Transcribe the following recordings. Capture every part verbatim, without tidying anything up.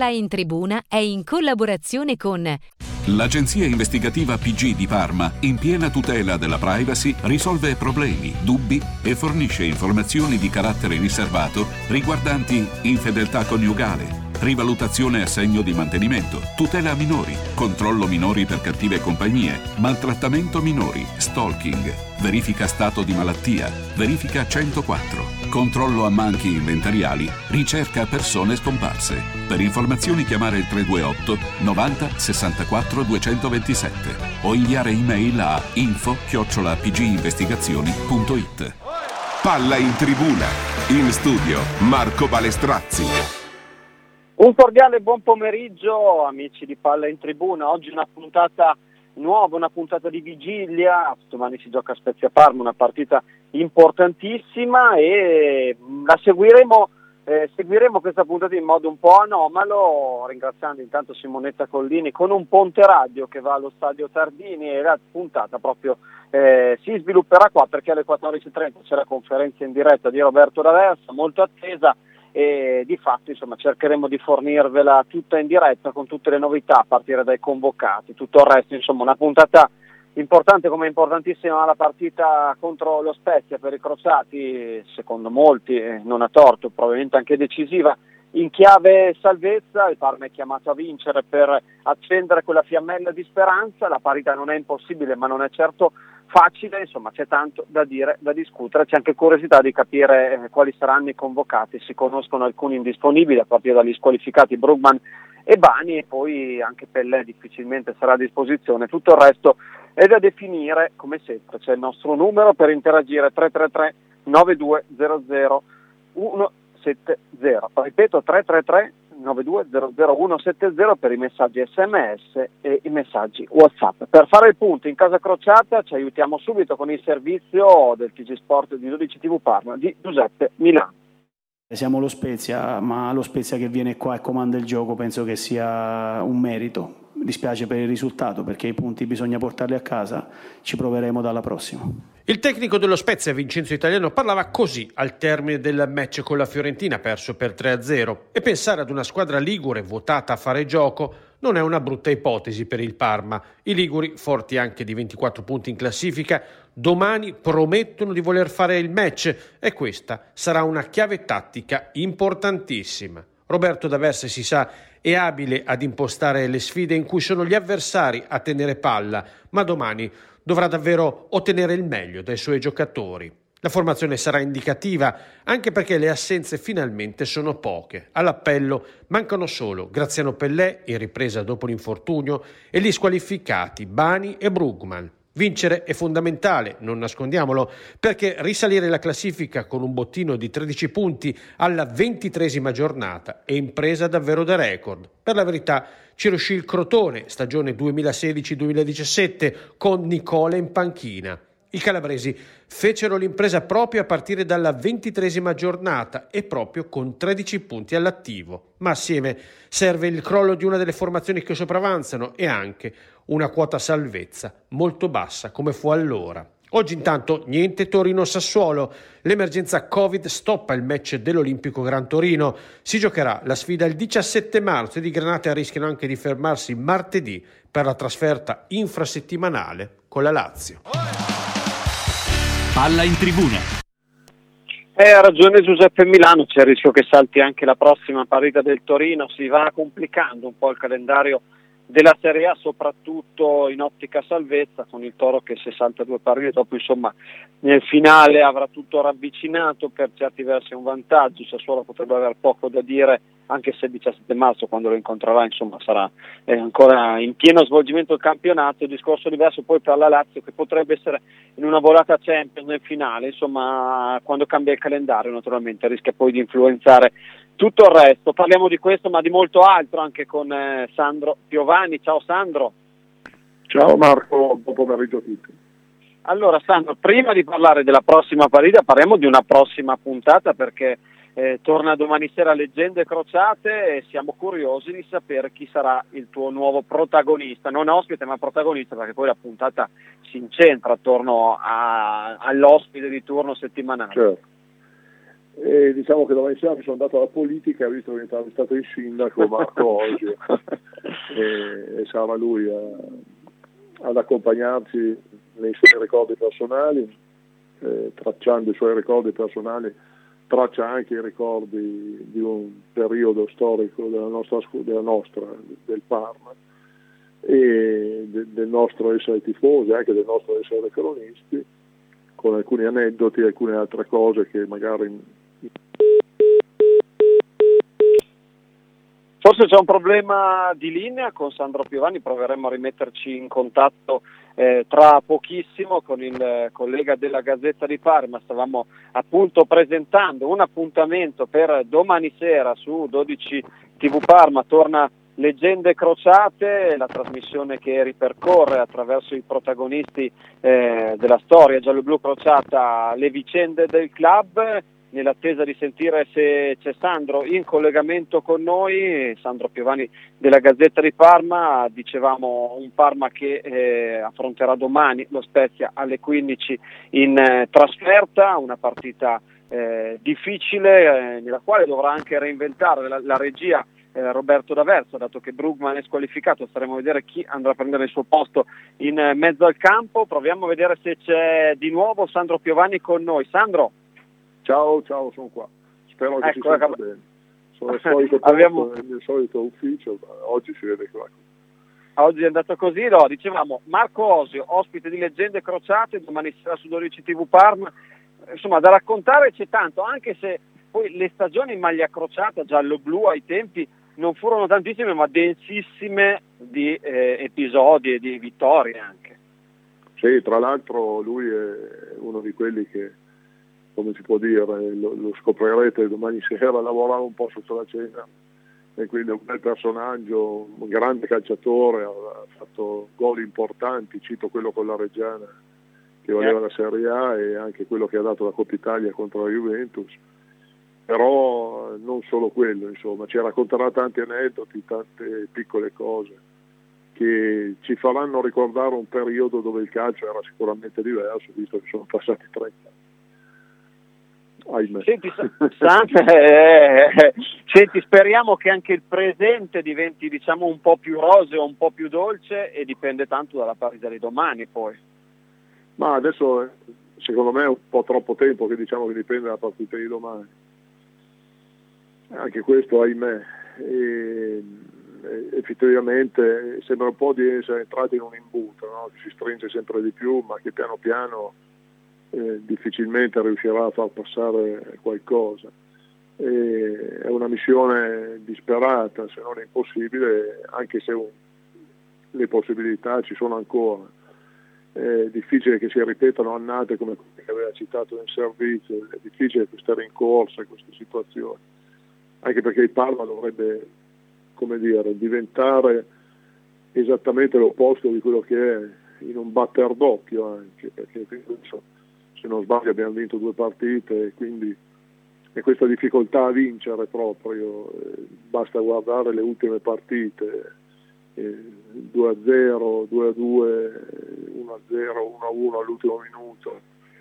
Palla in Tribuna è in collaborazione con l'agenzia investigativa P G di Parma, in piena tutela della privacy, risolve problemi, dubbi e fornisce informazioni di carattere riservato riguardanti infedeltà coniugale, rivalutazione assegno di mantenimento, tutela minori, controllo minori per cattive compagnie, maltrattamento minori, stalking, verifica stato di malattia, verifica centoquattro, controllo ammanchi inventariali, ricerca persone scomparse. Per informazioni chiamare il tre due otto novanta sessantaquattro duecentoventisette o inviare email a info chiocciola pginvestigazioni punto it. Palla in Tribuna. In studio Marco Balestrazzi. Un cordiale buon pomeriggio amici di Palla in Tribuna. Oggi una puntata nuova, una puntata di vigilia. Domani si gioca a Spezia Parma, una partita importantissima e la seguiremo eh, seguiremo questa puntata in modo un po' anomalo, ringraziando intanto Simonetta Collini con un ponte radio che va allo stadio Tardini, e la puntata proprio eh, si svilupperà qua perché alle quattordici e trenta c'è la conferenza in diretta di Roberto D'Aversa, molto attesa. E di fatto insomma cercheremo di fornirvela tutta in diretta con tutte le novità a partire dai convocati, tutto il resto insomma una puntata importante come importantissima la partita contro lo Spezia per i crociati, secondo molti eh, non a torto, probabilmente anche decisiva in chiave salvezza. Il Parma è chiamato a vincere per accendere quella fiammella di speranza, la parità non è impossibile ma non è certo facile, insomma c'è tanto da dire, da discutere, c'è anche curiosità di capire eh, quali saranno i convocati. Si conoscono alcuni indisponibili a partire dagli squalificati Brugman e Bani, e poi anche Pellè difficilmente sarà a disposizione, tutto il resto è da definire. Come sempre c'è il nostro numero per interagire, tre tre tre nove due zero zero uno sette zero, ripeto tre tre tre nove due zero zero uno sette zero per i messaggi sms e i messaggi WhatsApp. Per fare il punto in casa crociata ci aiutiamo subito con il servizio del T G Sport di dodici tivù Parma di Giuseppe Milano. Siamo lo Spezia, ma lo Spezia che viene qua e comanda il gioco penso che sia un merito. Mi dispiace per il risultato perché i punti bisogna portarli a casa, ci proveremo dalla prossima. Il tecnico dello Spezia, Vincenzo Italiano, parlava così al termine del match con la Fiorentina perso per tre a zero, e pensare ad una squadra ligure votata a fare gioco non è una brutta ipotesi per il Parma. I liguri, forti anche di ventiquattro punti in classifica, domani promettono di voler fare il match e questa sarà una chiave tattica importantissima. Roberto D'Aversa, si sa, è abile ad impostare le sfide in cui sono gli avversari a tenere palla, ma domani dovrà davvero ottenere il meglio dai suoi giocatori. La formazione sarà indicativa, anche perché le assenze finalmente sono poche. All'appello mancano solo Graziano Pellè, in ripresa dopo l'infortunio, e gli squalificati Bani e Brugman. Vincere è fondamentale, non nascondiamolo, perché risalire la classifica con un bottino di tredici punti alla ventitresima giornata è impresa davvero da record. Per la verità ci riuscì il Crotone, stagione duemilasedici duemiladiciassette, con Nicola in panchina. I calabresi fecero l'impresa proprio a partire dalla ventitresima giornata e proprio con tredici punti all'attivo, ma assieme serve il crollo di una delle formazioni che sopravanzano e anche una quota salvezza molto bassa come fu allora. Oggi intanto niente Torino-Sassuolo, l'emergenza Covid stoppa il match dell'Olimpico Gran Torino, si giocherà la sfida il diciassette marzo ed i Granate rischiano anche di fermarsi martedì per la trasferta infrasettimanale con la Lazio. Palla in Tribuna. Eh, ha ragione Giuseppe Milano, c'è il rischio che salti anche la prossima partita del Torino, si va complicando un po' il calendario della Serie A, soprattutto in ottica salvezza, con il Toro che se salta due partite dopo insomma nel finale avrà tutto ravvicinato, per certi versi è un vantaggio. Sassuolo potrebbe aver poco da dire, anche se il diciassette marzo quando lo incontrerà insomma sarà eh, ancora in pieno svolgimento il campionato. Il discorso diverso poi per la Lazio, che potrebbe essere in una volata Champions nel finale, insomma quando cambia il calendario naturalmente rischia poi di influenzare tutto il resto. Parliamo di questo ma di molto altro anche con eh, Sandro Piovani. Ciao Sandro. Ciao Marco, buon pomeriggio a tutti. Allora Sandro, prima di parlare della prossima partita parliamo di una prossima puntata, perché eh, torna domani sera Leggende Crociate e siamo curiosi di sapere chi sarà il tuo nuovo protagonista, non ospite ma protagonista, perché poi la puntata si incentra attorno a, all'ospite di turno settimanale. Certo. E diciamo che domani sera mi sono andato alla politica, visto che è stato il sindaco Marco oggi e, e sarà lui a, ad accompagnarci nei suoi ricordi personali, eh, tracciando i suoi ricordi personali, traccia anche i ricordi di un periodo storico della nostra, della nostra del Parma e de, del nostro essere tifosi, anche del nostro essere cronisti, con alcuni aneddoti e alcune altre cose che magari... Forse c'è un problema di linea con Sandro Piovani, proveremo a rimetterci in contatto eh, tra pochissimo con il collega della Gazzetta di Parma. Stavamo appunto presentando un appuntamento per domani sera su dodici tivù Parma, torna Leggende Crociate, la trasmissione che ripercorre attraverso i protagonisti eh, della storia giallo-blu crociata le vicende del club. Nell'attesa di sentire se c'è Sandro in collegamento con noi, Sandro Piovani della Gazzetta di Parma, dicevamo un Parma che eh, affronterà domani lo Spezia alle quindici in eh, trasferta, una partita eh, difficile eh, nella quale dovrà anche reinventare la, la regia eh, Roberto D'Aversa, dato che Brugman è squalificato. Staremo a vedere chi andrà a prendere il suo posto in eh, mezzo al campo. Proviamo a vedere se c'è di nuovo Sandro Piovani con noi. Sandro? Ciao, ciao, sono qua. Spero che ecco, si senta ecco. bene. Sono al solito posto, Abbiamo... nel mio solito ufficio, ma oggi si vede che va. Oggi è andato così, no, dicevamo Marco Osio, ospite di Leggende Crociate, domani sera su dodici tivù Parma. Insomma, da raccontare c'è tanto, anche se poi le stagioni in maglia crociata, giallo-blu ai tempi, non furono tantissime, ma densissime di eh, episodi e di vittorie anche. Sì, tra l'altro lui è uno di quelli che, come si può dire, lo, lo scoprirete domani sera, lavorava un po' sotto la cena, e quindi è un bel personaggio, un grande calciatore, ha fatto gol importanti, cito quello con la Reggiana che valeva la Serie A e anche quello che ha dato la Coppa Italia contro la Juventus, però non solo quello, insomma, ci racconterà tanti aneddoti, tante piccole cose che ci faranno ricordare un periodo dove il calcio era sicuramente diverso, visto che sono passati trenta anni. Senti, San, eh, senti, speriamo che anche il presente diventi, diciamo, un po' più roseo, un po' più dolce, e dipende tanto dalla partita di domani poi. Ma adesso secondo me è un po' troppo tempo che diciamo che dipende dalla partita di domani, anche questo ahimè, e, e, effettivamente sembra un po' di essere entrati in un imbuto, no? Che si stringe sempre di più, ma che piano piano Eh, difficilmente riuscirà a far passare qualcosa. E è una missione disperata, se non impossibile, anche se un, le possibilità ci sono ancora. È difficile che si ripetano annate come quelle che aveva citato in servizio, è difficile queste rincorse, queste situazioni, anche perché il Parma dovrebbe, come dire, diventare esattamente l'opposto di quello che è, in un batter d'occhio anche, perché penso, se non sbaglio abbiamo vinto due partite, e quindi e questa difficoltà a vincere proprio, eh, basta guardare le ultime partite, eh, due a zero, due a due, uno a zero, uno a uno all'ultimo minuto,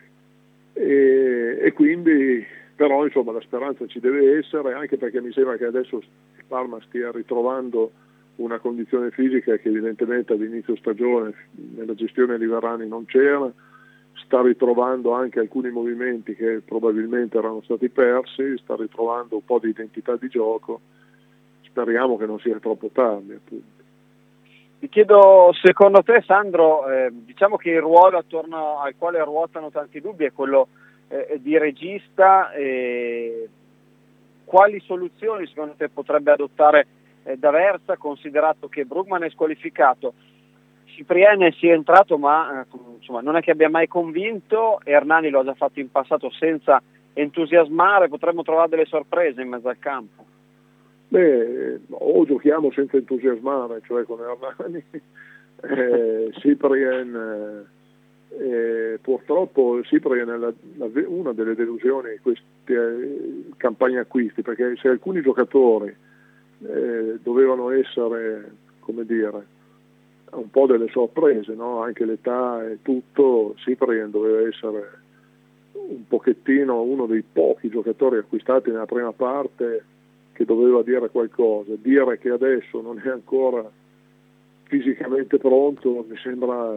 e, e quindi però insomma la speranza ci deve essere, anche perché mi sembra che adesso il Parma stia ritrovando una condizione fisica che evidentemente all'inizio stagione nella gestione di Varani non c'era, sta ritrovando anche alcuni movimenti che probabilmente erano stati persi, sta ritrovando un po' di identità di gioco, speriamo che non sia troppo tardi, appunto. Ti chiedo, secondo te Sandro, eh, diciamo che il ruolo attorno al quale ruotano tanti dubbi è quello eh, di regista, eh, quali soluzioni secondo te potrebbe adottare eh, D'Aversa, considerato che Brugman è squalificato, Cipriani si è entrato ma eh, insomma, non è che abbia mai convinto, Hernani lo ha già fatto in passato senza entusiasmare, potremmo trovare delle sorprese in mezzo al campo? Beh, o giochiamo senza entusiasmare, cioè con Hernani, eh, Cipriani, eh, purtroppo Cipriani è la, la, una delle delusioni di queste eh, campagne acquisti, perché se alcuni giocatori eh, dovevano essere, come dire, un po' delle sorprese, no? Anche l'età e tutto, Cipriani doveva essere un pochettino uno dei pochi giocatori acquistati nella prima parte che doveva dire qualcosa. Dire che adesso non è ancora fisicamente pronto mi sembra,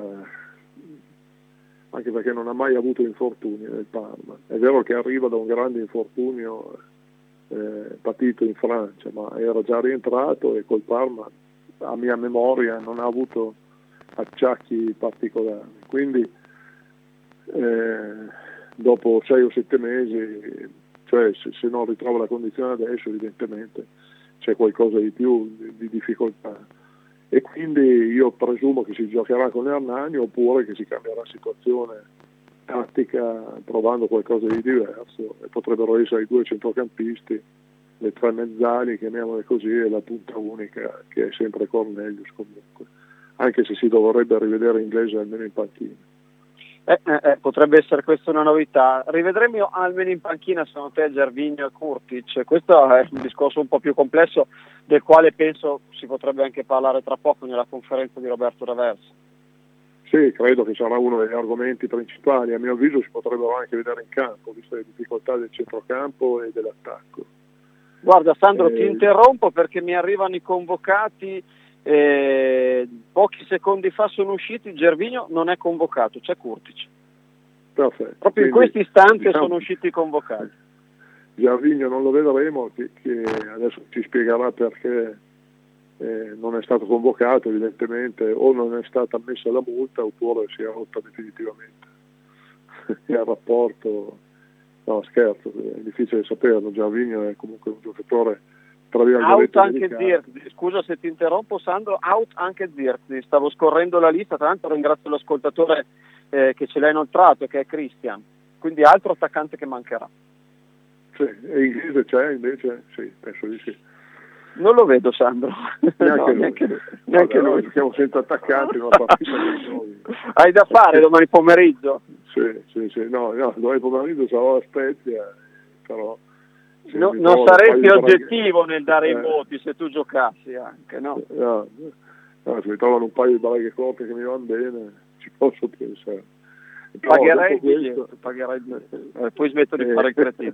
anche perché non ha mai avuto infortuni nel Parma. È vero che arriva da un grande infortunio eh, patito in Francia, ma era già rientrato e col Parma, a mia memoria, non ha avuto acciacchi particolari. Quindi eh, dopo sei o sette mesi, cioè se, se non ritrova la condizione adesso, evidentemente c'è qualcosa di più di, di difficoltà, e quindi io presumo che si giocherà con Hernani oppure che si cambierà situazione tattica provando qualcosa di diverso, e potrebbero essere i due centrocampisti, le tre mezzali, chiamiamole così, e la punta unica che è sempre Cornelius comunque, anche se si dovrebbe rivedere Inglese almeno in panchina. Eh, eh, eh, potrebbe essere questa una novità. Rivedremo almeno in panchina secondo te Gervinho e Kurtic? Questo è un discorso un po' più complesso del quale penso si potrebbe anche parlare tra poco nella conferenza di Roberto D'Aversa. Sì, credo che sarà uno degli argomenti principali. A mio avviso si potrebbero anche vedere in campo, viste le difficoltà del centrocampo e dell'attacco. Guarda Sandro, eh... ti interrompo perché mi arrivano i convocati. Eh, pochi secondi fa sono usciti, Gervinho non è convocato, c'è Kurtic. Perfetto. Proprio in Quindi, questo istante diciamo, sono usciti i convocati. Gervinho non lo vedremo, che, che adesso ci spiegherà perché eh, non è stato convocato, evidentemente o non è stata ammessa la multa oppure si è rotta definitivamente il rapporto. No, scherzo, è difficile saperlo. Gervinho è comunque un giocatore out anche Zirkzee, scusa se ti interrompo Sandro, out anche Zirkzee, stavo scorrendo la lista, tra l'altro ringrazio l'ascoltatore eh, che ce l'ha inoltrato, che è Christian, quindi altro attaccante che mancherà. Sì, e Inglese c'è invece? Sì, penso di sì. Non lo vedo Sandro, neanche no, noi, neanche, no, neanche noi. noi. Giochiamo senza attaccanti, una partita di noi. Hai da fare domani pomeriggio? Sì, sì, sì, no, no, domani pomeriggio sarò a Spezia, però No, non saresti oggettivo nel dare eh, i voti se tu giocassi anche, no? no, no se mi trovano un paio di braghe corte che mi vanno bene, ci posso pensare. Però pagherei il questo, biglietto, pagherei il biglietto. Eh, poi smetto di eh, fare il cretino.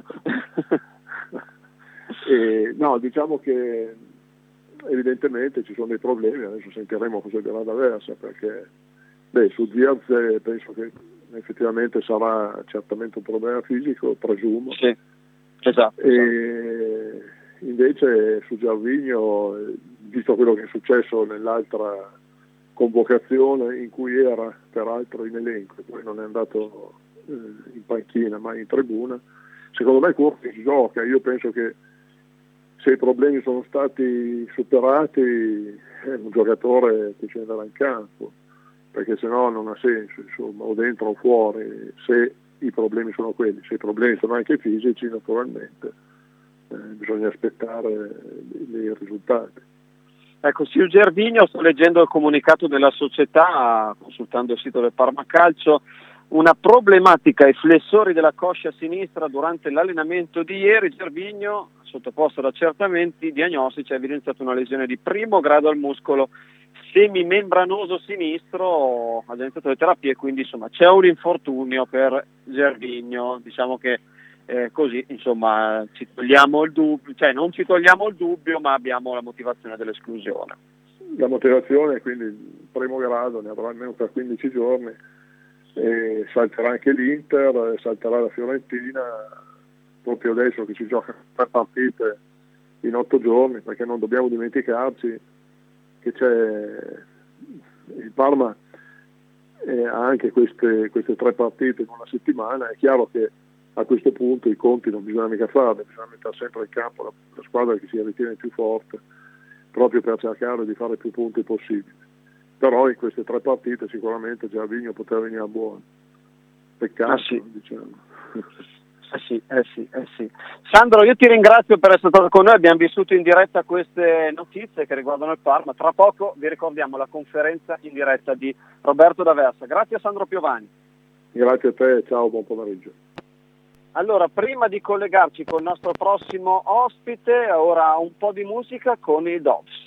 eh, no, diciamo che evidentemente ci sono dei problemi, adesso sentiremo cosa dirà D'Aversa, perché beh, su Zirkzee penso che effettivamente sarà certamente un problema fisico, presumo. Sì. Esatto, e esatto. Invece su Gervinho, visto quello che è successo nell'altra convocazione in cui era peraltro in elenco e poi non è andato eh, in panchina ma in tribuna, secondo me Kurtic gioca. Io penso che se i problemi sono stati superati è un giocatore che scenderà in campo, perché sennò non ha senso, insomma, o dentro o fuori, se i problemi sono quelli. Se i problemi sono anche fisici, naturalmente eh, bisogna aspettare i risultati. Ecco, su Gervinho sto leggendo il comunicato della società, consultando il sito del Parma Calcio, una problematica ai flessori della coscia sinistra durante l'allenamento di ieri. Gervinho, sottoposto ad accertamenti diagnostici, ha evidenziato una lesione di primo grado al muscolo semimembranoso sinistro, ha già iniziato le terapie, quindi insomma c'è un infortunio per Gervinho. Diciamo che eh, così insomma ci togliamo il dubbio, cioè non ci togliamo il dubbio, ma abbiamo la motivazione dell'esclusione. La motivazione, quindi il primo grado, ne avrà almeno per quindici giorni, e salterà anche l'Inter, salterà la Fiorentina proprio adesso che si gioca tre partite in otto giorni, perché non dobbiamo dimenticarci che c'è il Parma eh, ha anche queste, queste tre partite in una settimana. È chiaro che a questo punto i conti non bisogna mica farli, bisogna mettere sempre in campo la, la squadra che si ritiene più forte, proprio per cercare di fare più punti possibili. Però in queste tre partite sicuramente Gervinho poteva venire a buono. Peccato, ah, sì. diciamo. Eh sì, eh sì, eh sì. Sandro, io ti ringrazio per essere stato con noi, abbiamo vissuto in diretta queste notizie che riguardano il Parma. Tra poco vi ricordiamo la conferenza in diretta di Roberto D'Aversa. Grazie a Sandro Piovani. Grazie a te, ciao, buon pomeriggio. Allora, prima di collegarci con il nostro prossimo ospite, ora un po' di musica con i Doves.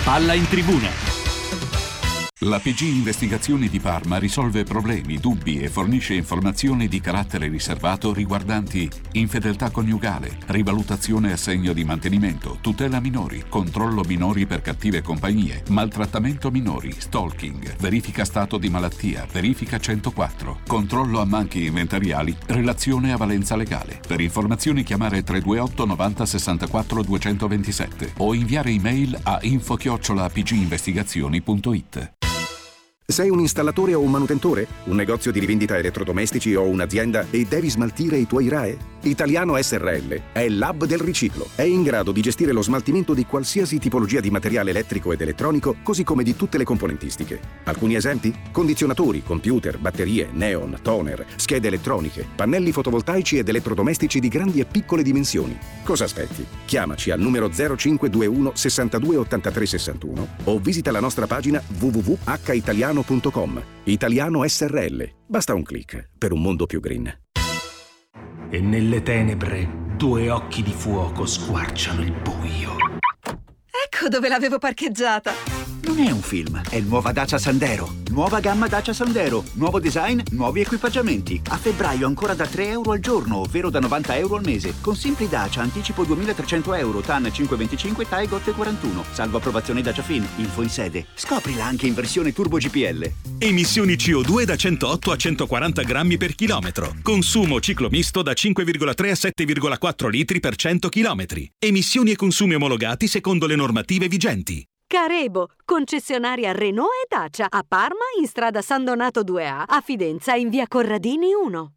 Palla in tribuna. La P G Investigazioni di Parma risolve problemi, dubbi e fornisce informazioni di carattere riservato riguardanti infedeltà coniugale, rivalutazione assegno di mantenimento, tutela minori, controllo minori per cattive compagnie, maltrattamento minori, stalking, verifica stato di malattia, verifica centoquattro, controllo a manchi inventariali, relazione a valenza legale. Per informazioni chiamare tre due otto novanta sessantaquattro duecentoventisette o inviare email a info chiocciola p g investigazioni punto it. Sei un installatore o un manutentore? Un negozio di rivendita elettrodomestici o un'azienda e devi smaltire i tuoi R A E? Italiano S R L è l'hub del riciclo. È in grado di gestire lo smaltimento di qualsiasi tipologia di materiale elettrico ed elettronico, così come di tutte le componentistiche. Alcuni esempi? Condizionatori, computer, batterie, neon, toner, schede elettroniche, pannelli fotovoltaici ed elettrodomestici di grandi e piccole dimensioni. Cosa aspetti? Chiamaci al numero zero cinque due uno sessantadue ottantatré sessantuno o visita la nostra pagina w w w punto h italiano punto com. Italiano S R L. Basta un click per un mondo più green. E nelle tenebre due occhi di fuoco squarciano il buio. Ecco dove l'avevo parcheggiata. Non è un film, è nuova Dacia Sandero. Nuova gamma Dacia Sandero. Nuovo design, nuovi equipaggiamenti. A febbraio ancora da tre euro al giorno, ovvero da novanta euro al mese. Con Simpli Dacia, anticipo duemilatrecento euro, T A N cinquecentoventicinque, T A E G O T quarantuno. Salvo approvazione Dacia Fin, info in sede. Scoprila anche in versione Turbo G P L. Emissioni C O due da centootto a centoquaranta grammi per chilometro. Consumo ciclo misto da cinque virgola tre a sette virgola quattro litri per cento chilometri. Emissioni e consumi omologati secondo le normative vigenti. Carebo, concessionaria Renault e Dacia, a Parma in strada San Donato due A, a Fidenza in via Corradini uno.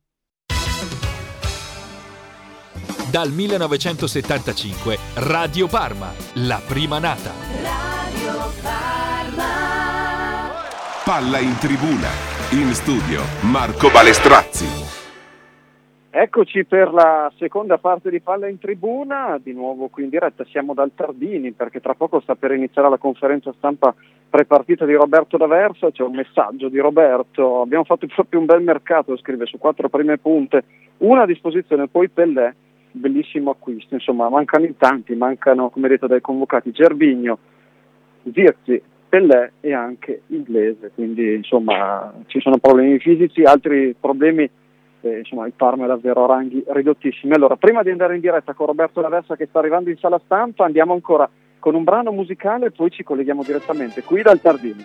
Dal millenovecentosettantacinque Radio Parma, la prima nata. Radio Parma. Palla in tribuna. In studio Marco Balestrazzi. Eccoci per la seconda parte di Palla in Tribuna, di nuovo qui in diretta, siamo dal Tardini perché tra poco sta per iniziare la conferenza stampa prepartita di Roberto D'Aversa, c'è un messaggio di Roberto, abbiamo fatto proprio un bel mercato, scrive, su quattro prime punte, una a disposizione, poi Pellè, bellissimo acquisto, insomma mancano in tanti, mancano come detto dai convocati Gervinho, Zirzi, Pellè e anche Inglese, quindi insomma ci sono problemi fisici, altri problemi. Eh, insomma il Parma è davvero a ranghi ridottissimi. Allora, prima di andare in diretta con Roberto D'Aversa che sta arrivando in sala stampa, andiamo ancora con un brano musicale e poi ci colleghiamo direttamente qui dal Tardini.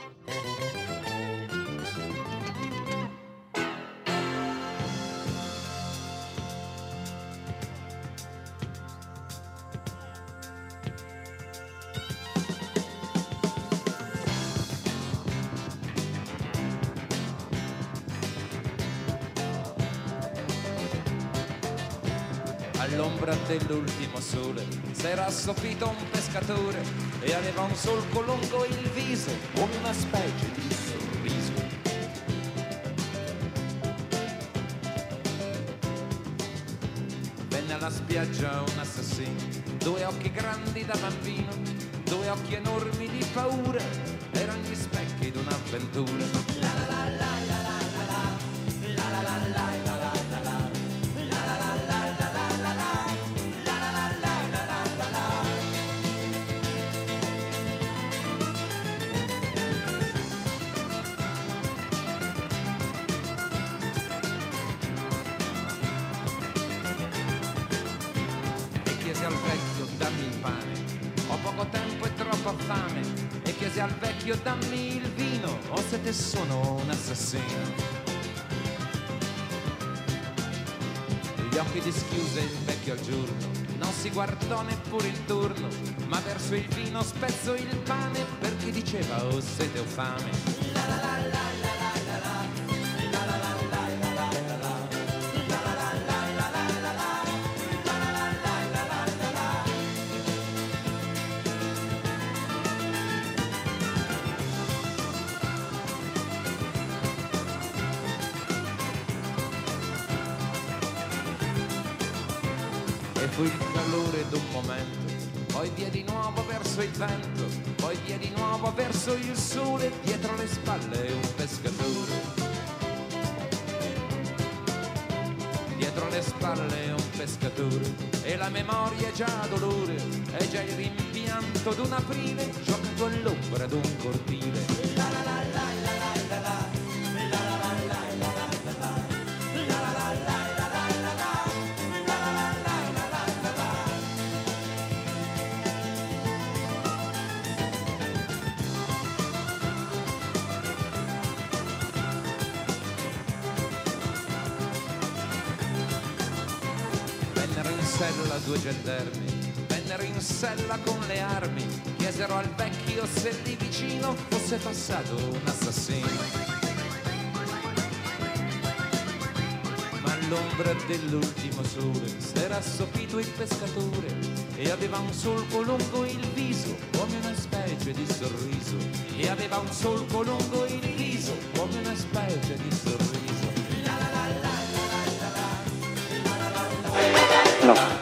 All'ombra dell'ultimo sole s'era assopito un pescatore e aveva un solco lungo il viso come una specie di sorriso. Venne alla spiaggia un assassino, due occhi grandi da bambino, due occhi enormi di paura, erano gli specchi d'un'avventura. La la la la la la la la la la la. Fame e chiese al vecchio dammi il vino o se te sono un assassino. Gli occhi dischiuse il vecchio al giorno, non si guardò neppure intorno, ma verso il vino spezzò il pane perché diceva o sete o fame. La la la la. Fu il calore d'un momento, poi via di nuovo verso il vento, poi via di nuovo verso il sole, dietro le spalle un pescatore. Dietro le spalle un pescatore, e la memoria è già dolore, è già il rimpianto pianto d'un aprile giocato all'ombra d'un cortile. La la la la la la la la, la la la la la la la, la la la la la la la, la la la la la la. Vennero in sella due gendarmi, vennero in sella con le armi, chiesero al vecchio se lì vicino fosse passato un assassino. Ma all'ombra dell'ultimo sole s'era assopito il pescatore e aveva un solco lungo il viso come una specie di sorriso, e aveva un solco lungo il viso come una specie di sorriso. La la la la la la la, la la la la la. No.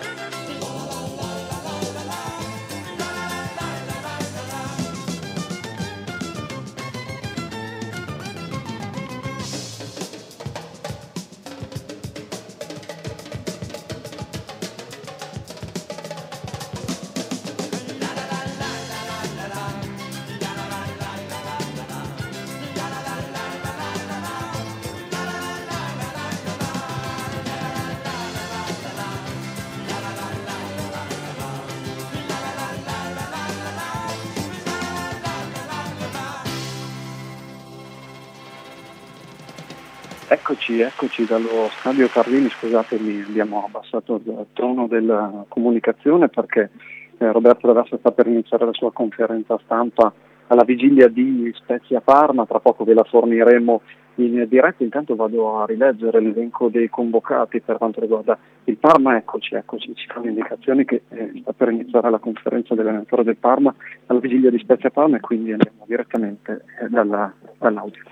Eccoci, eccoci dallo stadio Carlini. Scusatemi, abbiamo abbassato il tono della comunicazione perché eh, Roberto Ravassa sta per iniziare la sua conferenza stampa alla vigilia di Spezia Parma, tra poco ve la forniremo in diretta. Intanto vado a rileggere l'elenco dei convocati per quanto riguarda il Parma. Eccoci, eccoci, ci fanno indicazioni che eh, sta per iniziare la conferenza dell'allenatore del Parma alla vigilia di Spezia Parma, e quindi andiamo direttamente eh, dalla, dall'audio.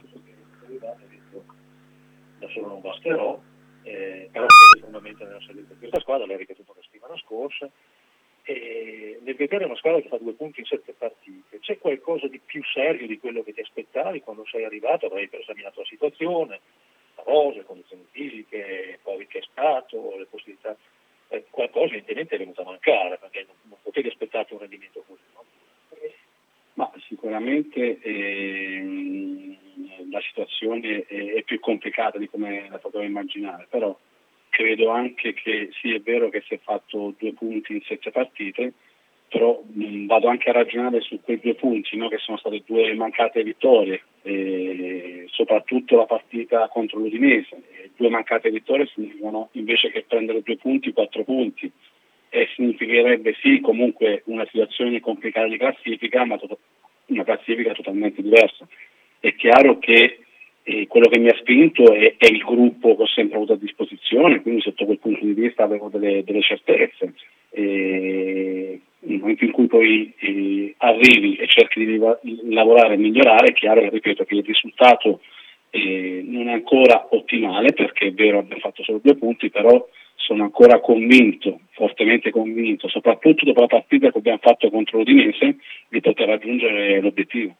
Da solo non basterò, eh, però è fondamentale nella salute di questa squadra, l'hai ripetuto la settimana scorsa, e nel vedere una squadra che fa due punti in sette partite, c'è qualcosa di più serio di quello che ti aspettavi quando sei arrivato? Avrai esaminato la situazione, la rosa, le condizioni fisiche, poi che è stato, le possibilità, eh, qualcosa evidentemente è venuto a mancare, perché non, non potevi aspettarti un rendimento così, no? Ma sicuramente ehm, la situazione è, è più complicata di come la potevo immaginare, però credo anche che sì, è vero che si è fatto due punti in sette partite, però mh, vado anche a ragionare su quei due punti, no, che sono state due mancate vittorie, e soprattutto la partita contro l'Udinese. E due mancate vittorie significano, invece che prendere due punti, quattro punti, e significherebbe sì comunque una situazione complicata di classifica, ma to- una classifica totalmente diversa. È chiaro che eh, quello che mi ha spinto è, è il gruppo che ho sempre avuto a disposizione, quindi sotto quel punto di vista avevo delle, delle certezze. E nel momento in cui poi eh, arrivi e cerchi di lavorare e migliorare, è chiaro che, ripeto, che il risultato eh, non è ancora ottimale, perché è vero abbiamo fatto solo due punti, però sono ancora convinto, fortemente convinto, soprattutto dopo la partita che abbiamo fatto contro l'Udinese, di poter raggiungere l'obiettivo.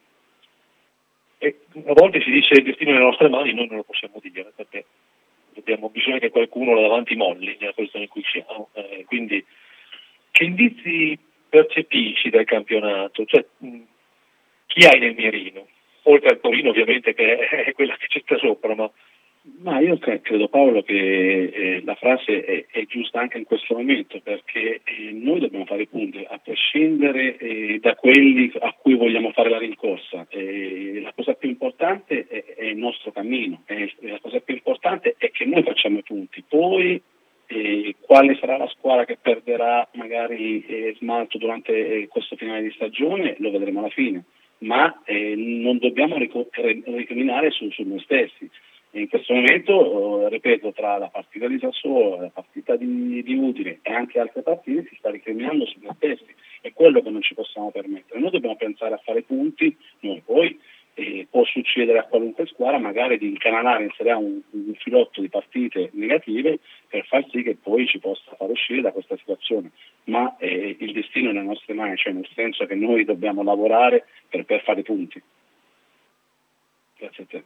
E a volte si dice il destino è nelle nostre mani, noi non lo possiamo dire, perché abbiamo bisogno che qualcuno là davanti molli nella posizione in cui siamo. Eh, quindi che indizi percepisci dal campionato? Cioè, mh, chi hai nel mirino? Oltre al Torino ovviamente, che è quella che c'è sopra, ma... Ma io credo, Paolo, che eh, la frase è, è giusta anche in questo momento, perché eh, noi dobbiamo fare punti a prescindere eh, da quelli a cui vogliamo fare la rincorsa. Eh, la cosa più importante è, è il nostro cammino, eh, la cosa più importante è che noi facciamo i punti. Poi eh, quale sarà la squadra che perderà magari eh, smalto durante eh, questo finale di stagione lo vedremo alla fine, ma eh, non dobbiamo recriminare su, su noi stessi. In questo momento, eh, ripeto, tra la partita di Sassuolo, la partita di, di Udine e anche altre partite si sta ricriminando su noi stessi. È quello che non ci possiamo permettere. Noi dobbiamo pensare a fare punti, noi poi eh, può succedere a qualunque squadra magari di incanalare in Serie A un, un filotto di partite negative per far sì che poi ci possa far uscire da questa situazione. Ma eh, il destino è nelle nostre mani, cioè nel senso che noi dobbiamo lavorare per, per fare punti. Grazie a te.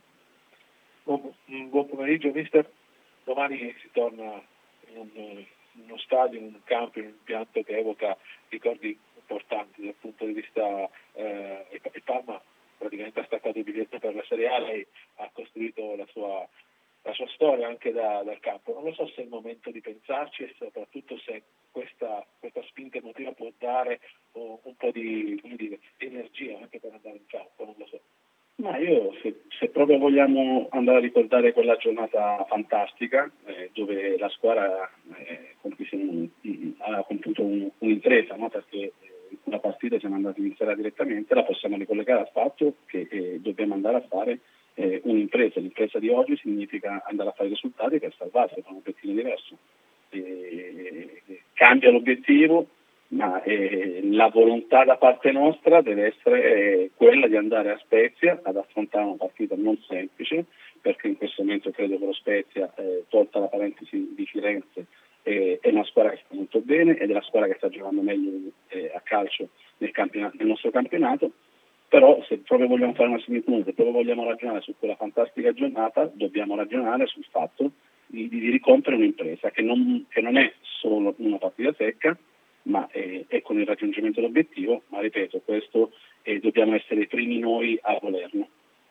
Un buon pomeriggio mister, domani si torna in, un, in uno stadio, in un campo, in un impianto che evoca ricordi importanti dal punto vista eh, il Parma praticamente ha staccato il biglietto per la Serie A, lei ha costruito la sua, la sua storia anche da, dal campo. Non lo so se è il momento di pensarci e soprattutto se questa, questa spinta emotiva può dare oh, un po' di, come dire, di energia anche per andare in campo, non lo so. Ma io, se, se proprio vogliamo andare a ricordare quella giornata fantastica, eh, dove la squadra eh, compisse un, ha compiuto un, un'impresa, no? Perché eh, la partita siamo andati in sera direttamente, la possiamo ricollegare al fatto che eh, dobbiamo andare a fare eh, un'impresa. L'impresa di oggi significa andare a fare risultati per salvarsi, con un obiettivo diverso. Eh, cambia l'obiettivo, ma eh, la volontà da parte nostra deve essere eh, quella di andare a Spezia ad affrontare una partita non semplice, perché in questo momento credo che lo Spezia, eh, tolta la parentesi di Firenze, eh, è una squadra che sta molto bene ed è la squadra che sta giocando meglio eh, a calcio nel, campionato, nel nostro campionato. Però se proprio vogliamo fare una similitudine, se proprio vogliamo ragionare su quella fantastica giornata, dobbiamo ragionare sul fatto di, di ricompiere un'impresa che non, che non è solo una partita secca, ma è, è con il raggiungimento dell'obiettivo, ma ripeto, questo eh, dobbiamo essere i primi noi a volerlo.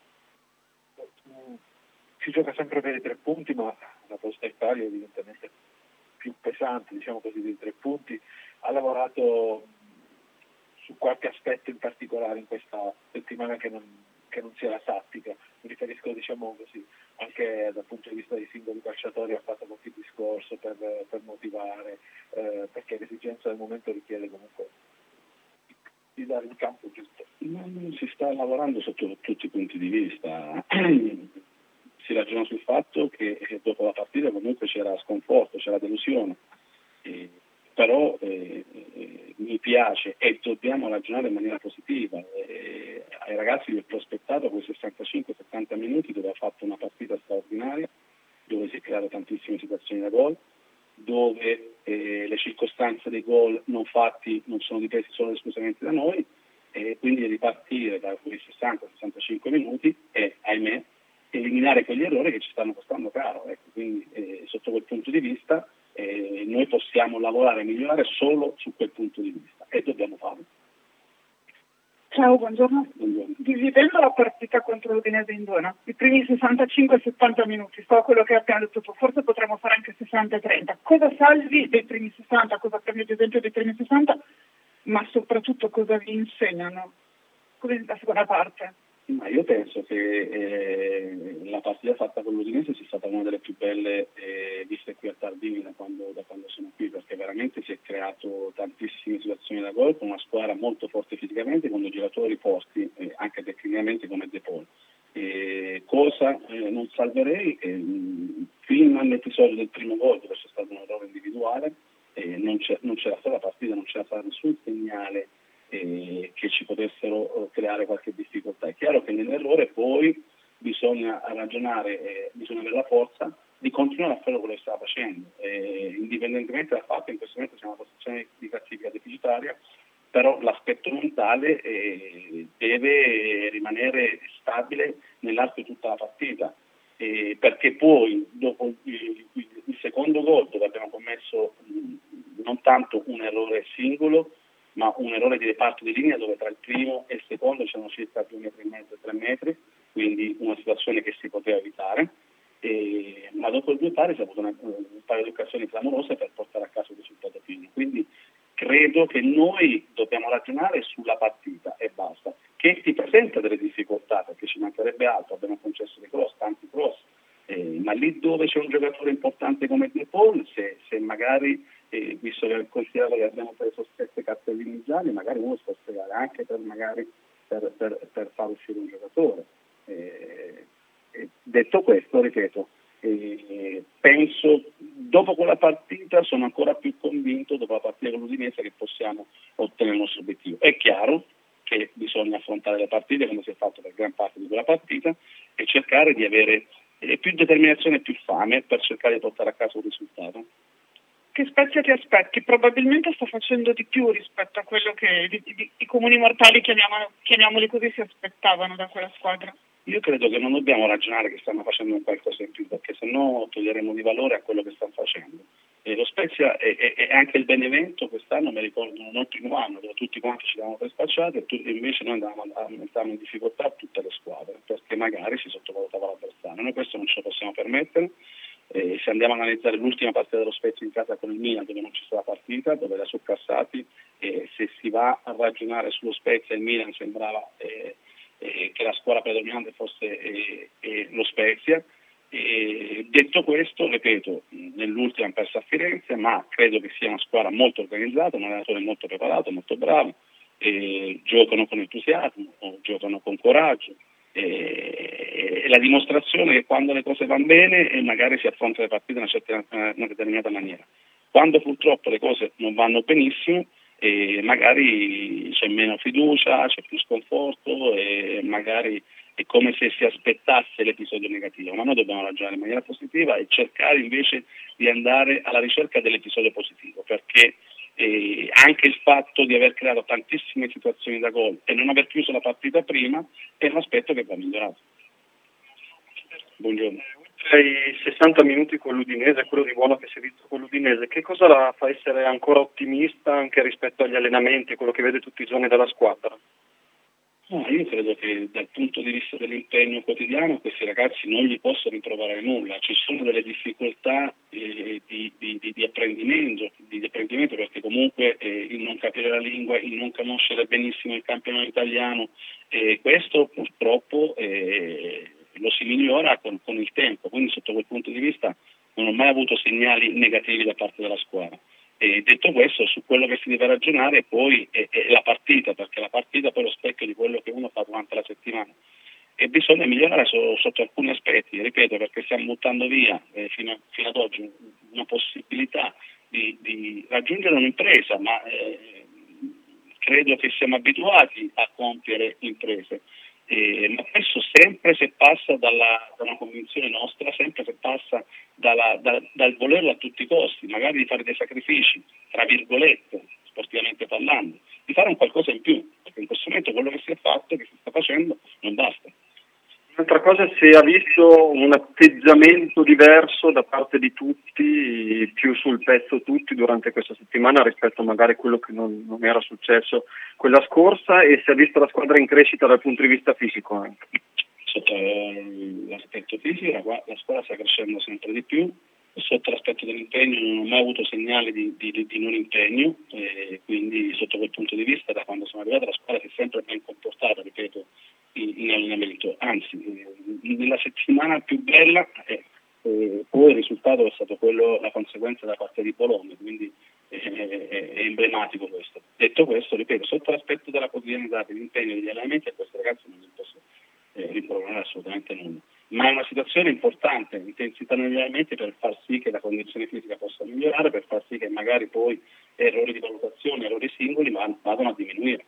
Si gioca sempre per i tre punti, ma la Posta Italia è evidentemente più pesante, diciamo così, dei tre punti. Ha lavorato su qualche aspetto in particolare in questa settimana che non, che non sia la tattica. Mi riferisco, diciamo così, anche dal punto di vista dei singoli calciatori, ha fatto qualche discorso per, per motivare, eh, perché l'esigenza del momento richiede comunque di dare il campo giusto. Non si sta lavorando sotto tutti i punti di vista. Si ragiona sul fatto che dopo la partita comunque c'era sconforto, c'era delusione, eh, però eh, eh, mi piace e dobbiamo ragionare in maniera positiva. Eh, ai ragazzi vi ho prospettato quei sessantacinque settanta minuti dove ha fatto una partita straordinaria, dove si è creato tantissime situazioni da gol, dove eh, le circostanze dei gol non fatti non sono dipesi solo ed esclusivamente da noi, e quindi ripartire da quei sessanta sessantacinque minuti e, ahimè, eliminare quegli errori che ci stanno costando caro. Ecco, quindi eh, sotto quel punto di vista eh, noi possiamo lavorare e migliorare solo su quel punto di vista e dobbiamo farlo. Ciao, buongiorno. buongiorno. Dividendo la partita contro l'Udinese in due, no? I primi sessantacinque settanta minuti, so quello che abbiamo detto tu, forse potremmo fare anche sessanta trenta. Cosa salvi dei primi sessanta, cosa prendi ad esempio dei primi sessanta, ma soprattutto cosa vi insegnano? Come la seconda parte? Ma io penso che eh, la partita fatta con l'Udinese sia stata una delle più belle eh, viste qui a Tardini da quando, da quando sono qui, perché veramente si è creato tantissime situazioni da gol con una squadra molto forte fisicamente, con dei giocatori forti eh, anche tecnicamente come De Paul. Eh, cosa eh, non salverei? Eh, fino all'episodio del primo gol dove c'è stato un errore individuale, eh, non, c'è, non c'era stata la partita, non c'era stato nessun segnale Eh, che ci potessero creare qualche difficoltà. È chiaro che nell'errore poi bisogna ragionare, eh, bisogna avere la forza di continuare a fare quello che stava facendo, eh, indipendentemente dal fatto che in questo momento siamo in una posizione di classifica deficitaria, però l'aspetto mentale eh, deve rimanere stabile nell'arco di tutta la partita, eh, perché poi dopo il, il, il secondo gol, dove abbiamo commesso mh, non tanto un errore singolo, ma un errore di reparto di linea dove tra il primo e il secondo c'erano circa due metri e mezzo, tre metri, quindi una situazione che si poteva evitare, e, ma dopo il due pari si è avuto una, un paio di occasioni clamorose per portare a casa il risultato fine. Quindi credo che noi dobbiamo ragionare sulla partita e basta, che ti presenta delle difficoltà perché ci mancherebbe altro, abbiamo concesso dei cross, tanti cross, eh, ma lì dove c'è un giocatore importante come De Paul, se, se magari E visto che considerato che abbiamo preso sette cartellini gialli, magari uno si può spiegare anche per magari per, per, per far uscire un giocatore. E, e detto questo, ripeto, e penso dopo quella partita sono ancora più convinto, dopo la partita con l'Udinese, che possiamo ottenere il nostro obiettivo. È chiaro che bisogna affrontare le partite come si è fatto per gran parte di quella partita e cercare di avere eh, più determinazione e più fame per cercare di portare a casa un risultato. Che Spezia ti aspetti? Probabilmente sta facendo di più rispetto a quello che i, i, i comuni mortali, chiamiamolo, chiamiamoli così, si aspettavano da quella squadra. Io credo che non dobbiamo ragionare che stanno facendo qualcosa in più, perché sennò toglieremo di valore a quello che stanno facendo. Eh, lo Spezia e, e, e anche il Benevento quest'anno mi ricordano non il primo anno dove tutti quanti ci davamo per spacciati e, tu, e invece noi andavamo, andavamo in difficoltà tutte le squadre perché magari si sottovalutava l'avversario. Noi questo non ce lo possiamo permettere. Eh, se andiamo a analizzare l'ultima partita dello Spezia in casa con il Milan dove non c'è stata partita, dove era surclassati, eh, se si va a ragionare sullo Spezia il Milan sembrava eh, eh, che la squadra predominante fosse eh, eh, lo Spezia. E detto questo, ripeto, nell'ultima hanno perso a Firenze, ma credo che sia una squadra molto organizzata, un allenatore molto preparato, molto bravo, e giocano con entusiasmo, giocano con coraggio, e, e la dimostrazione che quando le cose vanno bene e magari si affronta le partite in una, certa, una determinata maniera. Quando purtroppo le cose non vanno benissimo, e magari c'è meno fiducia, c'è più sconforto e magari è come se si aspettasse l'episodio negativo, ma noi dobbiamo ragionare in maniera positiva e cercare invece di andare alla ricerca dell'episodio positivo, perché eh, anche il fatto di aver creato tantissime situazioni da gol e non aver chiuso la partita prima è un aspetto che va migliorato. Buongiorno. I sessanta minuti con l'Udinese, quello di buono che si è visto con l'Udinese, che cosa la fa essere ancora ottimista anche rispetto agli allenamenti e quello che vede tutti i giorni dalla squadra? No, io credo che dal punto di vista dell'impegno quotidiano questi ragazzi non gli possono rimproverare nulla, ci sono delle difficoltà eh, di, di, di, di, apprendimento, di, di apprendimento perché comunque eh, il non capire la lingua, il non conoscere benissimo il campionato italiano, eh, questo purtroppo eh, lo si migliora con, con il tempo, quindi sotto quel punto di vista non ho mai avuto segnali negativi da parte della squadra. E detto questo, su quello che si deve ragionare poi è, è la partita, perché la partita poi è lo specchio di quello che uno fa durante la settimana e bisogna migliorare so, sotto alcuni aspetti, ripeto, perché stiamo buttando via eh, fino, fino ad oggi una possibilità di, di raggiungere un'impresa, ma eh, credo che siamo abituati a compiere imprese. Eh, ma questo sempre se passa dalla, da una convinzione nostra, sempre se passa dalla, da, dal volerlo a tutti i costi, magari di fare dei sacrifici, tra virgolette, sportivamente parlando, di fare un qualcosa in più, perché in questo momento quello che si è fatto, che si sta facendo, non basta. Un'altra cosa, si è visto un atteggiamento diverso da parte di tutti, più sul pezzo tutti durante questa settimana rispetto magari a quello che non, non era successo quella scorsa, e si è vista la squadra in crescita dal punto di vista fisico anche. Sotto l'aspetto fisico la, la squadra sta crescendo sempre di più, sotto l'aspetto dell'impegno non ho mai avuto segnali di, di, di non impegno, e quindi sotto quel punto di vista da quando sono arrivata la squadra si è sempre ben comportata, ripeto, in allenamento, anzi nella settimana più bella eh, eh, poi il risultato è stato quello, la conseguenza della partita di Bologna, quindi eh, è, è emblematico questo. Detto questo, ripeto, sotto l'aspetto della quotidianità, dell'impegno degli allenamenti, a questi ragazzi non gli posso eh, rimproverare assolutamente nulla, ma è una situazione importante, intensità negli allenamenti per far sì che la condizione fisica possa migliorare, per far sì che magari poi errori di valutazione, errori singoli vadano a diminuire.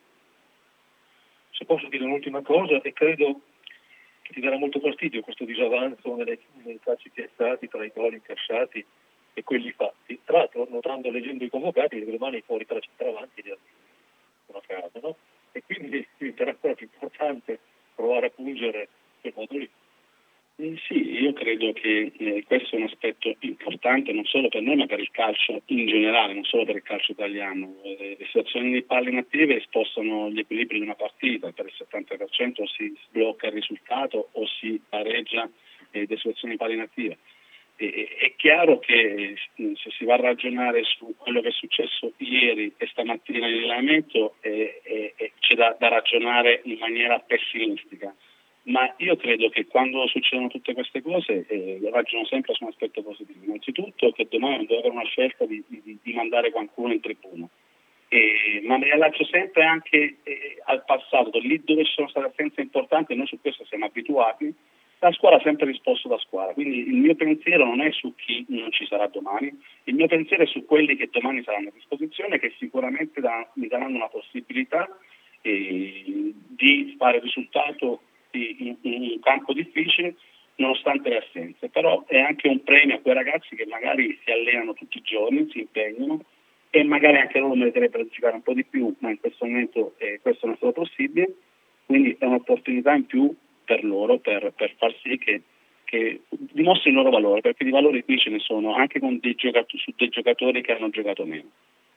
Se posso dire un'ultima cosa, e credo che ti darà molto fastidio questo disavanzo nelle, nei calci piazzati tra i gol incassati e quelli fatti. Tra l'altro, notando, leggendo i convocati, che domani fuori tra centravanti di una casa, no? E quindi diventerà ancora più importante provare a pungere quel modo lì. Eh sì, io credo che eh, questo è un aspetto importante non solo per noi ma per il calcio in generale, non solo per il calcio italiano. Eh, le situazioni di palle inattive spostano gli equilibri di una partita, per il settanta per cento o si sblocca il risultato o si pareggia eh, le situazioni di palle inattive. Eh, è chiaro che eh, se si va a ragionare su quello che è successo ieri e stamattina in allenamento eh, eh, eh, c'è da, da ragionare in maniera pessimistica. Ma io credo che quando succedono tutte queste cose eh, ragiono sempre su un aspetto positivo. Innanzitutto che domani non deve avere una scelta di, di, di mandare qualcuno in tribuna, eh, ma mi allaccio sempre anche eh, al passato, lì dove ci sono state assenze importanti, noi su questo siamo abituati, la squadra ha sempre risposto da squadra, quindi il mio pensiero non è su chi non ci sarà domani, il mio pensiero è su quelli che domani saranno a disposizione, che sicuramente da, mi daranno una possibilità eh, di fare risultato in un campo difficile nonostante le assenze, però è anche un premio a quei ragazzi che magari si allenano tutti i giorni, si impegnano e magari anche loro meriterebbero giocare un po' di più, ma in questo momento eh, questo non è stato possibile, quindi è un'opportunità in più per loro per, per far sì che che dimostrino il loro valore, perché di valori qui ce ne sono anche con dei giocatori, su dei giocatori che hanno giocato meno.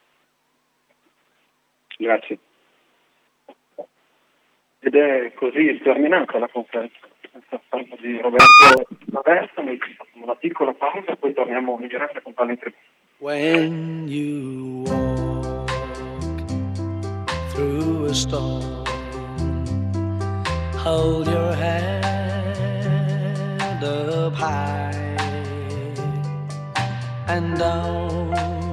Grazie. Ed è così terminata la conferenza di Roberto D'Aversa. Noi facciamo una piccola pausa e poi torniamo in diretta con Palla in Tribuna. When you walk through a storm, hold your head up high and don't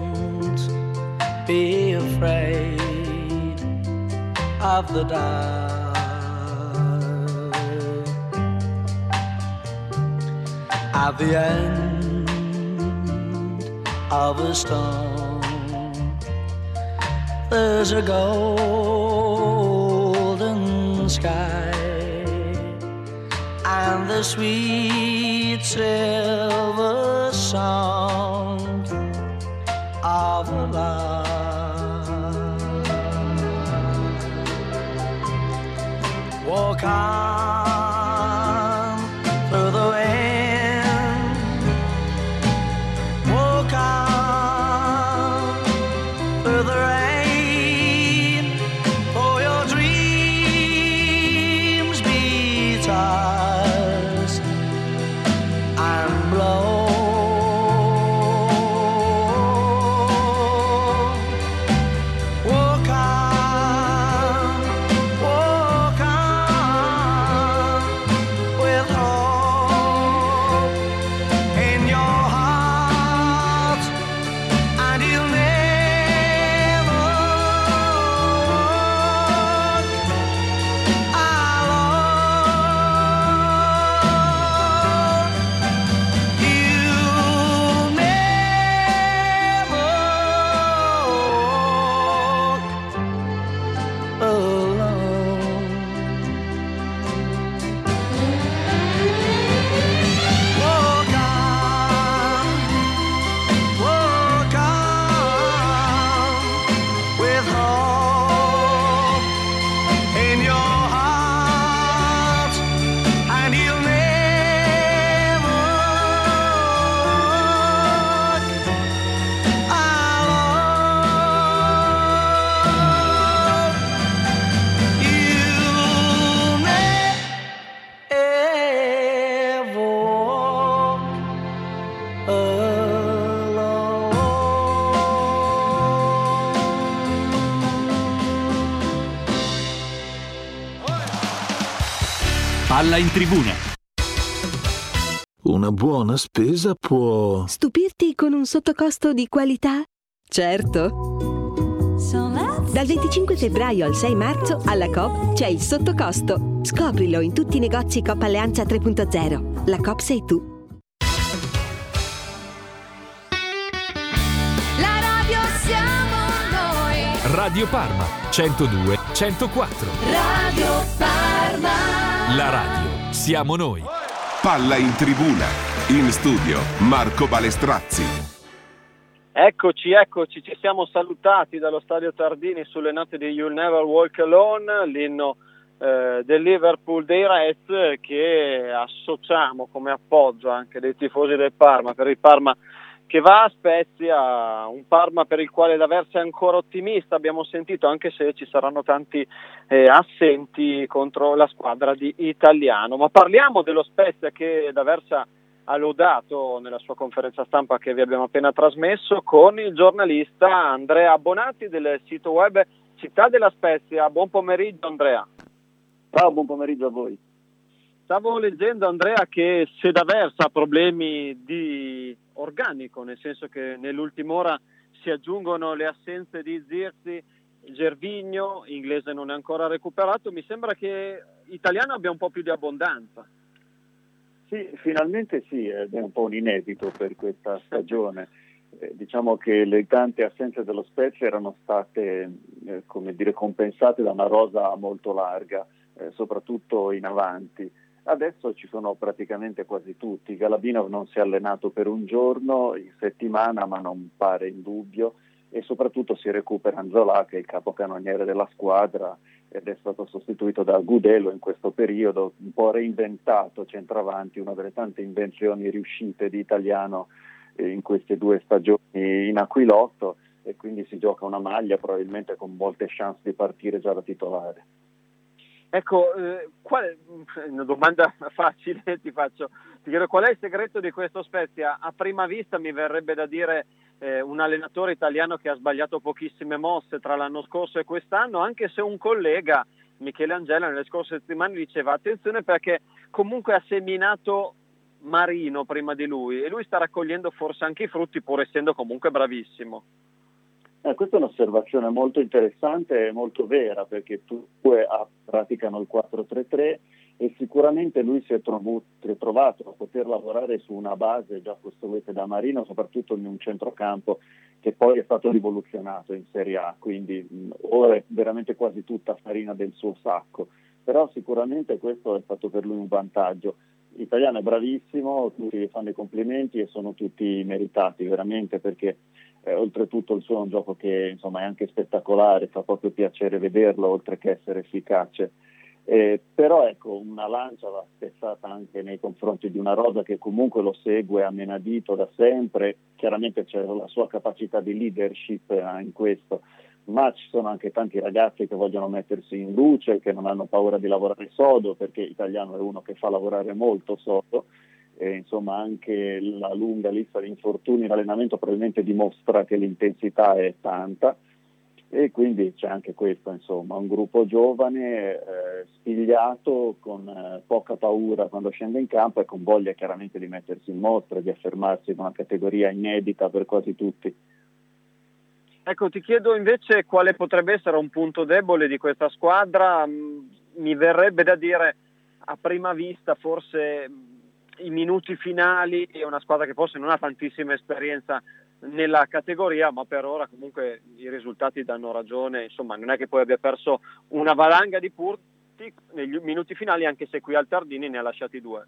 be afraid of the dark. At the end of a storm, there's a golden sky and the sweet silver sound of love. Walk on through the wind, walk on through the rain, for your dreams be tossed and blown. Walk on, walk on with hope in your heart, and you'll never walk alone. You'll never walk alone. Walk on, walk on with hope in your heart, and you'll never walk alone. You'll never walk Palla in Tribuna. Una buona spesa può... Stupirti con un sottocosto di qualità? Certo! Dal venticinque febbraio al sei marzo alla Coop c'è il sottocosto. Scoprilo in tutti i negozi Coop Alleanza tre punto zero. La Coop sei tu. La radio siamo noi. Radio Parma centodue centoquattro. Radio Parma. La radio siamo noi. Palla in Tribuna. In studio Marco Balestrazzi. Eccoci, eccoci, ci siamo salutati dallo Stadio Tardini sulle note di You'll Never Walk Alone, l'inno eh, del Liverpool dei Reds, che associamo come appoggio anche dei tifosi del Parma, per il Parma che va a Spezia, un Parma per il quale D'Aversa è ancora ottimista, abbiamo sentito, anche se ci saranno tanti eh, assenti contro la squadra di Italiano. Ma parliamo dello Spezia che D'Aversa ha lodato nella sua conferenza stampa che vi abbiamo appena trasmesso con il giornalista Andrea Bonatti del sito web Città della Spezia. Buon pomeriggio Andrea. Ciao, buon pomeriggio a voi. Stavo leggendo Andrea che se D'Aversa ha problemi di organico, nel senso che nell'ultima ora si aggiungono le assenze di Zirkzee, Gervinho, Inglese non è ancora recuperato, mi sembra che Italiano abbia un po' più di abbondanza. Sì, finalmente sì, ed è un po' un inedito per questa stagione. Eh, diciamo che le tante assenze dello Spezia erano state eh, come dire, compensate da una rosa molto larga, eh, soprattutto in avanti. Adesso ci sono praticamente quasi tutti. Galabinov non si è allenato per un giorno in settimana, ma non pare in dubbio. e soprattutto si recupera Anzolà, che è il capocannoniere della squadra ed è stato sostituito da Gudelo in questo periodo, un po' reinventato centravanti, una delle tante invenzioni riuscite di Italiano eh, in queste due stagioni in Aquilotto, e quindi si gioca una maglia probabilmente con molte chance di partire già da titolare. Ecco, eh, qual è, una domanda facile ti faccio, ti chiedo qual è il segreto di questo Spezia? A prima vista mi verrebbe da dire eh, un allenatore italiano che ha sbagliato pochissime mosse tra l'anno scorso e quest'anno, anche se un collega, Michele Angela, nelle scorse settimane diceva attenzione perché comunque ha seminato Marino prima di lui e lui sta raccogliendo forse anche i frutti pur essendo comunque bravissimo. Eh, questa è un'osservazione molto interessante e molto vera, perché tutti praticano il quattro tre tre e sicuramente lui si è trovato a poter lavorare su una base già costruita da Marino, soprattutto in un centrocampo che poi è stato rivoluzionato in Serie A, quindi mh, ora è veramente quasi tutta farina del suo sacco, però sicuramente questo è stato per lui un vantaggio. L'italiano è bravissimo, tutti gli fanno i complimenti e sono tutti meritati veramente, perché Eh, oltretutto il suo è un gioco che insomma è anche spettacolare, fa proprio piacere vederlo oltre che essere efficace, eh, però ecco, una lancia va spezzata anche nei confronti di una rosa che comunque lo segue a menadito da sempre. Chiaramente c'è la sua capacità di leadership eh, in questo, ma ci sono anche tanti ragazzi che vogliono mettersi in luce, che non hanno paura di lavorare sodo, perché Italiano è uno che fa lavorare molto sodo. E insomma anche la lunga lista di infortuni in allenamento probabilmente dimostra che l'intensità è tanta, e quindi c'è anche questo, insomma, un gruppo giovane, eh, spigliato, con eh, poca paura quando scende in campo e con voglia chiaramente di mettersi in mostra, di affermarsi in una categoria inedita per quasi tutti. Ecco, ti chiedo invece quale potrebbe essere un punto debole di questa squadra. Mi verrebbe da dire a prima vista forse i minuti finali, è una squadra che forse non ha tantissima esperienza nella categoria, ma per ora comunque i risultati danno ragione, insomma non è che poi abbia perso una valanga di punti negli minuti finali, anche se qui al Tardini ne ha lasciati due.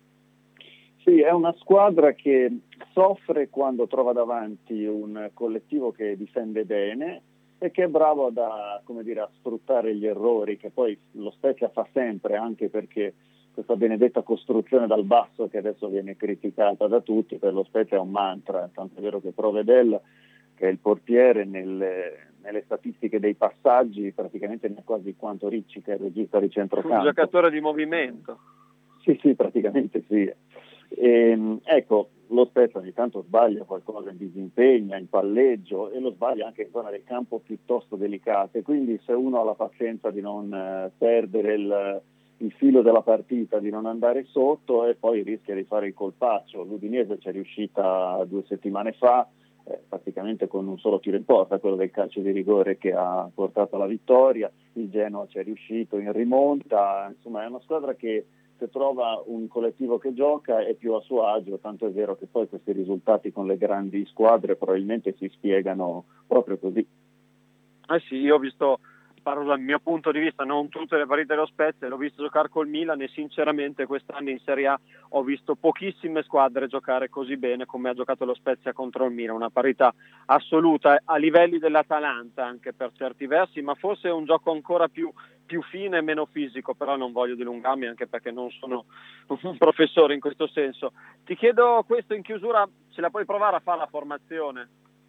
Sì, è una squadra che soffre quando trova davanti un collettivo che difende bene e che è bravo da, come dire, a sfruttare gli errori, che poi lo Spezia fa sempre, anche perché questa benedetta costruzione dal basso che adesso viene criticata da tutti, per lo Spezia è un mantra, tanto è vero che Provedel, che è il portiere, nelle, nelle statistiche dei passaggi praticamente ne ha quasi quanto Ricci, che è il regista di centrocampo. Un giocatore di movimento. Sì, sì, praticamente sì. E, ecco, lo Spezia ogni tanto sbaglia qualcosa in disimpegna, in palleggio, e lo sbaglia anche in zone del campo piuttosto delicate, quindi se uno ha la pazienza di non eh, perdere il il filo della partita, di non andare sotto, e poi rischia di fare il colpaccio. L'Udinese ci è riuscita due settimane fa, eh, praticamente con un solo tiro in porta, quello del calcio di rigore che ha portato alla vittoria. Il Genoa ci è riuscito in rimonta, insomma è una squadra che se trova un collettivo che gioca è più a suo agio, tanto è vero che poi questi risultati con le grandi squadre probabilmente si spiegano proprio così. Eh sì, io ho visto, parlo dal mio punto di vista, non tutte le partite dello Spezia, l'ho visto giocare col Milan e sinceramente quest'anno in Serie A ho visto pochissime squadre giocare così bene come ha giocato lo Spezia contro il Milan, una parità assoluta a livelli dell'Atalanta anche per certi versi, ma forse è un gioco ancora più, più fine e meno fisico, però non voglio dilungarmi anche perché non sono un professore in questo senso. Ti chiedo questo in chiusura, ce la puoi provare a fare la formazione?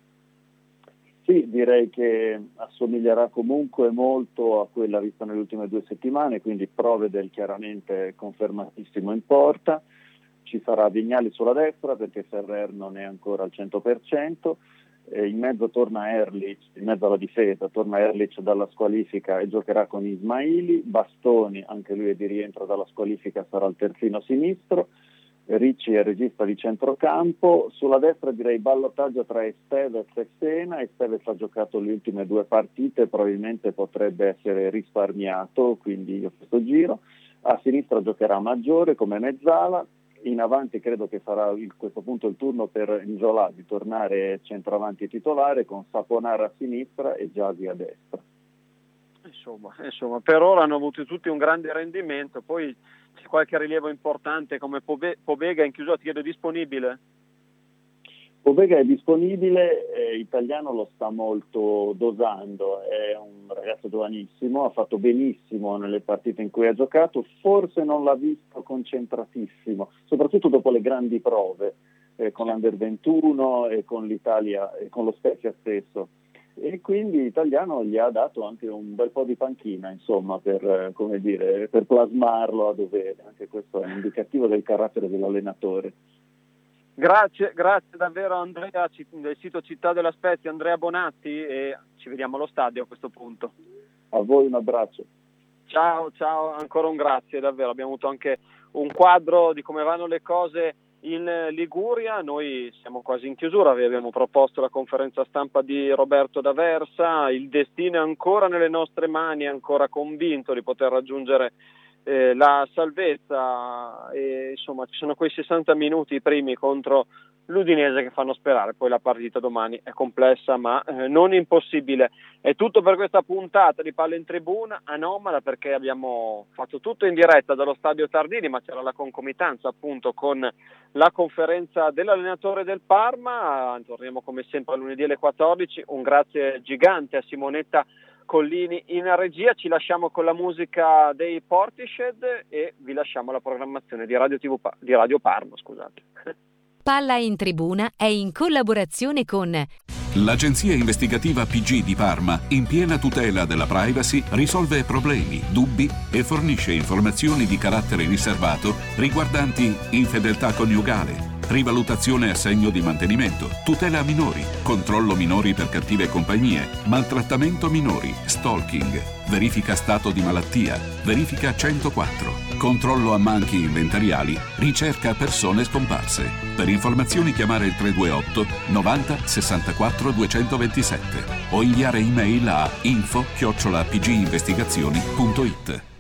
Sì, direi che assomiglierà comunque molto a quella vista nelle ultime due settimane, quindi Provedel chiaramente confermatissimo in porta, ci sarà Vignali sulla destra perché Ferrer non è ancora al cento per cento, eh, in mezzo torna Erlich, in mezzo alla difesa torna Erlich dalla squalifica e giocherà con Ismaili, Bastoni anche lui è di rientro dalla squalifica, sarà il terzino sinistro, Ricci è il regista di centrocampo, sulla destra direi ballottaggio tra Esteves e Sena. Esteves ha giocato le ultime due partite, probabilmente potrebbe essere risparmiato, quindi io questo giro. A sinistra giocherà Maggiore come mezzala, in avanti credo che sarà a questo punto il turno per Njola di tornare centravanti titolare con Saponara a sinistra e Giasi a destra. Insomma, insomma, per ora hanno avuto tutti un grande rendimento, poi c'è qualche rilievo importante come Pobega in chiusura, ti chiedo disponibile? Pobega è disponibile, eh, Italiano lo sta molto dosando, è un ragazzo giovanissimo, ha fatto benissimo nelle partite in cui ha giocato, forse non l'ha visto concentratissimo, soprattutto dopo le grandi prove eh, con l'Under ventuno e con l'Italia e con lo Spezia stesso. E quindi Italiano gli ha dato anche un bel po' di panchina, insomma, per, eh, come dire, per plasmarlo a dovere. Anche questo è indicativo del carattere dell'allenatore. Grazie, grazie davvero Andrea del sito Città della Spezia, Andrea Bonatti, e ci vediamo allo stadio a questo punto. A voi un abbraccio. Ciao, ciao, ancora un grazie davvero, abbiamo avuto anche un quadro di come vanno le cose in Liguria. Noi siamo quasi in chiusura, vi abbiamo proposto la conferenza stampa di Roberto D'Aversa, il destino è ancora nelle nostre mani, è ancora convinto di poter raggiungere Eh, la salvezza, e insomma ci sono quei sessanta minuti primi contro l'Udinese che fanno sperare. Poi la partita domani è complessa ma eh, non impossibile. È tutto per questa puntata di Palla in Tribuna, anomala perché abbiamo fatto tutto in diretta dallo stadio Tardini, ma c'era la concomitanza appunto con la conferenza dell'allenatore del Parma. Torniamo come sempre a lunedì alle quattordici. Un grazie gigante a Simonetta Collini in regia, ci lasciamo con la musica dei Portishead e vi lasciamo la programmazione di Radio T V Pa- di Radio Parma, scusate. Palla in Tribuna è in collaborazione con l'agenzia investigativa P G di Parma, in piena tutela della privacy, risolve problemi, dubbi e fornisce informazioni di carattere riservato riguardanti infedeltà coniugale, rivalutazione assegno di mantenimento, tutela minori, controllo minori per cattive compagnie, maltrattamento minori, stalking, verifica stato di malattia, verifica centoquattro, controllo ammanchi inventariali, ricerca persone scomparse. Per informazioni chiamare il tre due otto novanta sessantaquattro duecentoventisette o inviare email a info chiocciola pginvestigazioni punto it.